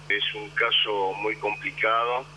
Es un caso muy complicado,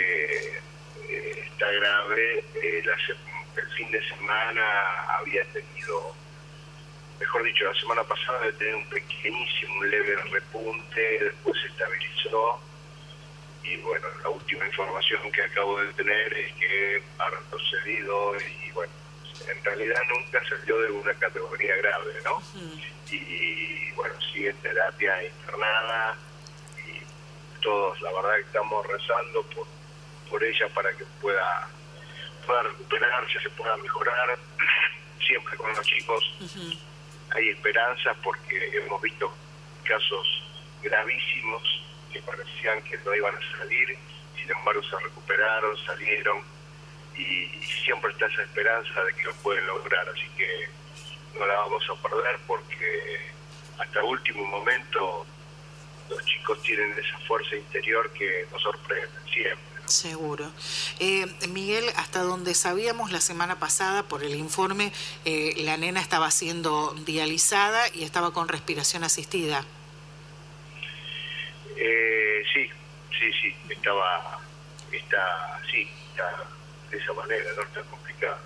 está grave. El fin de semana había tenido, mejor dicho, la semana pasada había tenido un leve repunte, después se estabilizó. Y bueno, la última información que acabo de tener es que ha retrocedido y bueno, en realidad nunca salió de una categoría grave, ¿no? Y bueno, sigue en terapia internada y todos, la verdad que estamos rezando por ella para que pueda recuperarse, se pueda mejorar. Siempre con los chicos hay esperanzas porque hemos visto casos gravísimos que parecían que no iban a salir, sin embargo se recuperaron, salieron y siempre está esa esperanza de que lo pueden lograr, así que no la vamos a perder porque hasta el último momento los chicos tienen esa fuerza interior que nos sorprende siempre. Seguro. Miguel, hasta donde sabíamos la semana pasada por el informe, la nena estaba siendo dializada y estaba con respiración asistida. Sí, está de esa manera, no está complicada.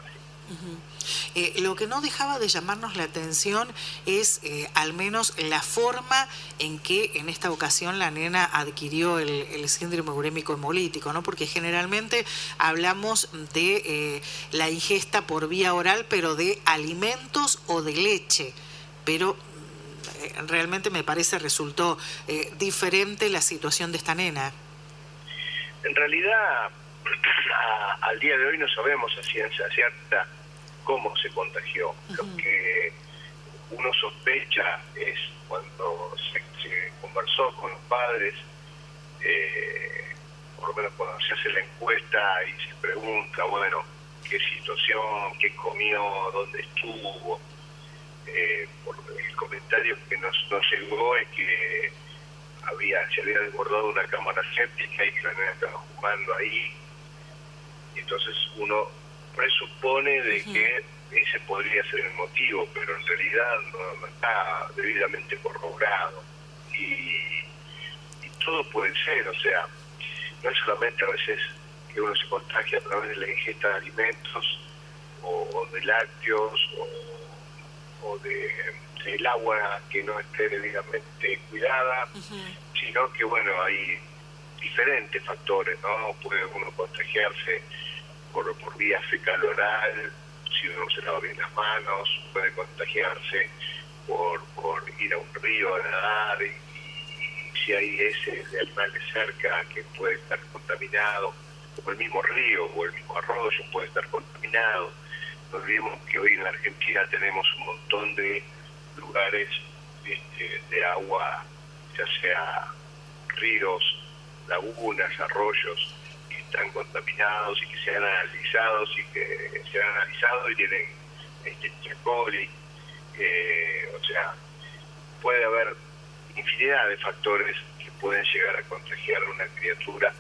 Lo que no dejaba de llamarnos la atención es al menos la forma en que en esta ocasión la nena adquirió el síndrome urémico hemolítico, ¿no? Porque generalmente hablamos de la ingesta por vía oral, pero de alimentos o de leche, pero realmente me parece resultó diferente la situación de esta nena. En realidad, al día de hoy no sabemos a ciencia cierta cómo se contagió. Lo que uno sospecha es cuando se conversó con los padres, por lo menos cuando se hace la encuesta y se pregunta, bueno, qué situación, qué comió, dónde estuvo. Por el comentario que nos llegó es que se había desbordado una cámara séptica y que la nena estaba jugando ahí. Y entonces uno presupone de que ese podría ser el motivo, pero en realidad no está debidamente corroborado. Y todo puede ser, o sea, no es solamente a veces que uno se contagia a través de la ingesta de alimentos o de lácteos o del agua que no esté debidamente cuidada, sino que bueno, hay diferentes factores, ¿no? Puede uno contagiarse por vía fecal oral, si uno no se lava bien las manos, puede contagiarse por ir a un río a nadar y si hay heces de animales cerca que puede estar contaminado, o el mismo río o el mismo arroyo puede estar contaminado. No olvidemos que hoy en la Argentina tenemos un montón de lugares de agua, ya sea ríos, lagunas, arroyos, que están contaminados y que se han analizado y tienen E. coli. O sea, puede haber infinidad de factores que pueden llegar a contagiar a una criatura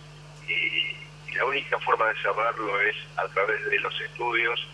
y la única forma de saberlo es a través de los estudios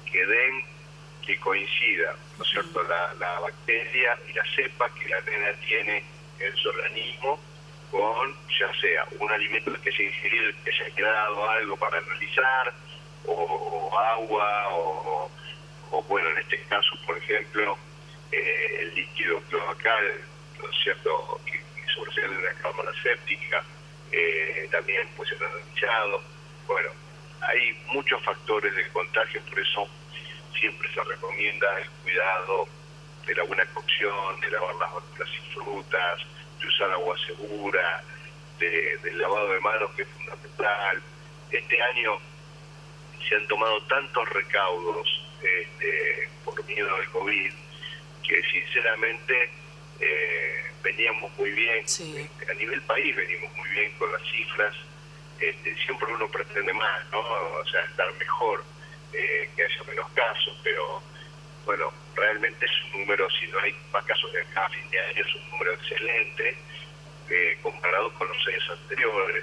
que coincida, ¿no es cierto?, la bacteria y la cepa que la nena tiene en su organismo con ya sea un alimento que se ingirió, que se haya quedado algo para analizar, o agua, o bueno, en este caso, por ejemplo, el líquido cloacal, ¿no es cierto?, que sobresale de una cámara séptica, también puede ser analizado. Bueno, hay muchos factores de contagio, por eso siempre se recomienda el cuidado de la buena cocción, de lavar las verduras y frutas, de usar agua segura, del lavado de manos, que es fundamental. Este año se han tomado tantos recaudos por miedo al COVID que sinceramente veníamos muy bien. Sí. A nivel país venimos muy bien con las cifras. Siempre uno pretende más, ¿no? O sea, estar mejor, que haya menos casos, pero bueno, realmente es un número, si no hay más casos de acá a fin de año, es un número excelente comparado con los años anteriores.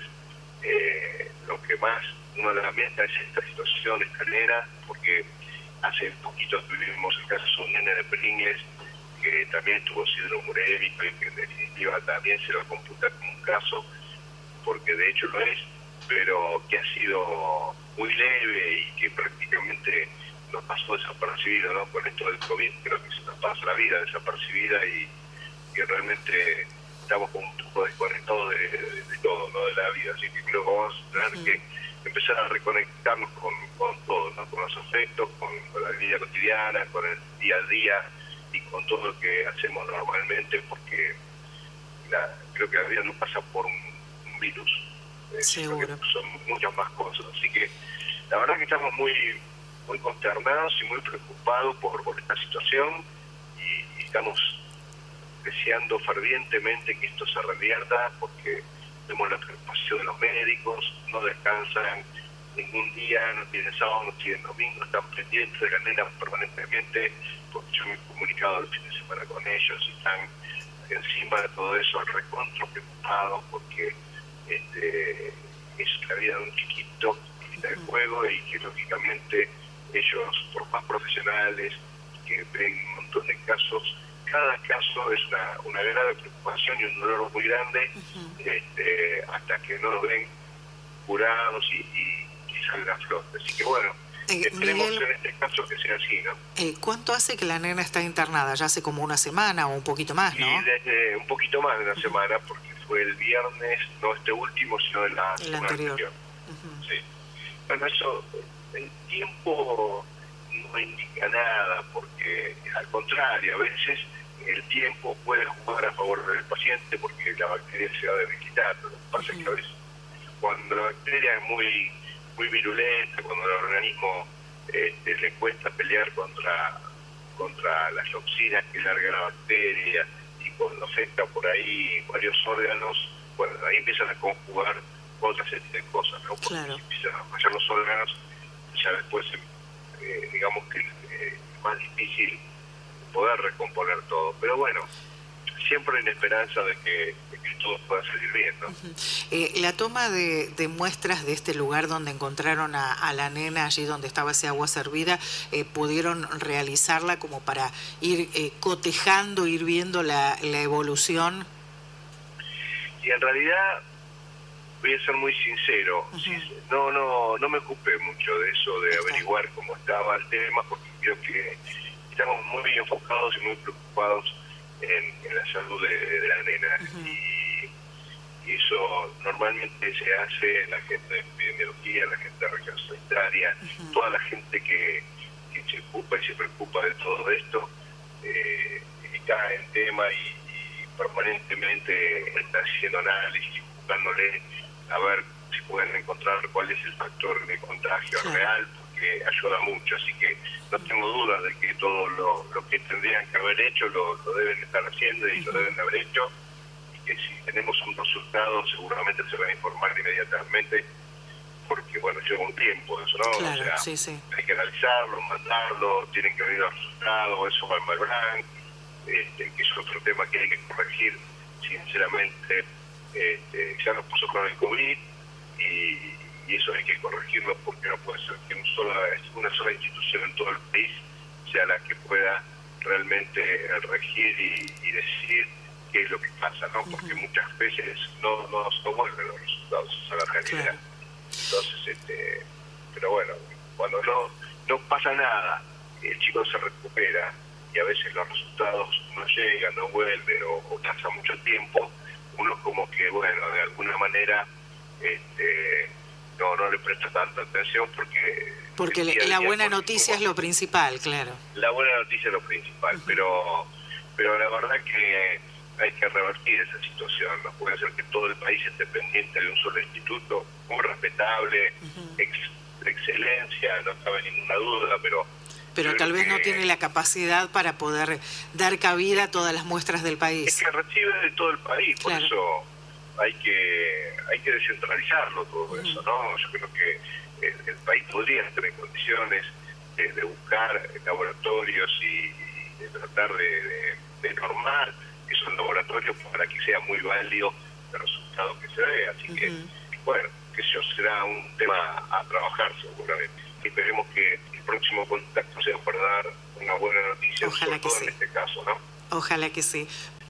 Lo que más uno lamenta es esta situación, esta nena, porque hace poquito tuvimos el caso de un nene de Pringles que también tuvo síndrome urémico y que en definitiva también se lo computa como un caso hecho lo es, pero que ha sido muy leve y que prácticamente nos pasó desapercibido, ¿no? Con esto del COVID creo que se nos pasa la vida desapercibida y realmente estamos como un poco desconectados de todo, ¿no? De la vida, así que creo que vamos a tener que empezar a reconectarnos con todo, ¿no? Con los afectos, con la vida cotidiana, con el día a día y con todo lo que hacemos normalmente, porque creo que la vida no pasa por un virus, seguro. Son muchas más cosas, así que la verdad que estamos muy consternados y muy preocupados por esta situación y estamos deseando fervientemente que esto se revierta, porque vemos la preocupación de los médicos, no descansan ningún día, no tienen sábado, no tienen domingo, están pendientes de la nena permanentemente, porque yo me he comunicado el fin de semana con ellos y están encima de todo eso, recontra preocupados, porque es la vida de un chiquito que está en juego y que lógicamente ellos, por más profesionales que ven un montón de casos, cada caso es una grave preocupación y un dolor muy grande, hasta que no lo ven curados y salga a flote. Así que bueno, esperemos Miguel, en este caso que sea así, ¿no? ¿Cuánto hace que la nena está internada? ¿Ya hace como una semana o un poquito más, no? Y desde un poquito más de una semana, porque fue el viernes, no este último, sino el anterior. Sí. Bueno, eso, el tiempo no indica nada, porque al contrario, a veces el tiempo puede jugar a favor del paciente porque la bacteria se va debilitando. Lo que pasa es que a veces cuando la bacteria es muy virulenta, cuando el organismo le cuesta pelear contra las toxinas que larga la bacteria y cuando afecta por ahí varios órganos, bueno, ahí empiezan a conjugar otra serie de cosas, ¿no? Porque claro. si empiezan a fallar los órganos, ya después digamos que es más difícil poder recomponer todo, pero bueno, siempre en esperanza de que todo pueda salir bien, ¿no? La toma de muestras de este lugar donde encontraron a la nena, allí donde estaba ese agua servida, ¿pudieron realizarla como para ir cotejando, ir viendo la evolución? Y en realidad, voy a ser muy sincero, no me ocupé mucho de eso, de averiguar cómo estaba el tema, porque creo que estamos muy enfocados y muy preocupados en la salud de la nena. Y eso normalmente se hace la gente de epidemiología, la gente de región sanitaria, toda la gente que se ocupa y se preocupa de todo esto, está en tema y permanentemente está haciendo análisis, buscándole a ver si pueden encontrar cuál es el factor de contagio real, porque ayuda mucho. Así que no tengo dudas de que todo lo que tendrían que haber hecho lo deben estar haciendo y lo deben haber hecho, y que si tenemos un resultado seguramente se va a informar inmediatamente, porque bueno, lleva un tiempo eso, ¿no? Claro, o sea, sí. hay que analizarlo, mandarlo, tienen que venir los resultados, eso va en Malbrán, que es otro tema que hay que corregir, sinceramente. Ya nos puso con el COVID y eso hay que corregirlo, porque no puede ser que una sola institución en todo el país sea la que pueda realmente regir y decir qué es lo que pasa, ¿no? Porque muchas veces no vuelven los resultados a la realidad. Claro. Entonces, pero bueno, cuando no pasa nada, el chico se recupera y a veces los resultados no llegan, no vuelven o pasa mucho tiempo, uno como que, bueno, de alguna manera no le presta tanta atención porque la buena noticia es lo principal, claro. La buena noticia es lo principal, pero la verdad que hay que revertir esa situación. No puede ser que todo el país esté pendiente de un solo instituto, muy respetable, de excelencia, no cabe ninguna duda, pero tal vez no tiene la capacidad para poder dar cabida a todas las muestras del país. Es que recibe de todo el país, por eso hay que descentralizarlo todo eso, ¿no? Yo creo que el país podría estar en condiciones de buscar laboratorios y de tratar de normar esos laboratorios para que sea muy válido el resultado que se ve. Así que, bueno, que eso será un tema a trabajar seguramente. Esperemos que el próximo contacto sea para dar una buena noticia, sobre todo en este caso, ¿no? Ojalá que sí.